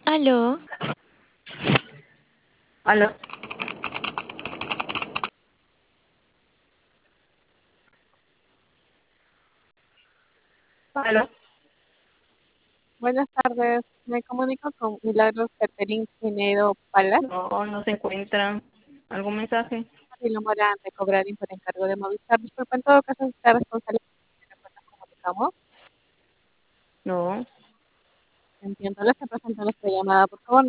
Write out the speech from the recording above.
Aló, Aló, aló. Buenas tardes, me comunico con Milagros Catering Pinedo Palas, No, no se encuentra. ¿Algún mensaje? y lo moran de cobrar por encargo de Movistar. Disculpa, en todo caso, está responsable de la cuenta comunicamos. No. Entiendo, les presento nuestra llamada, por favor.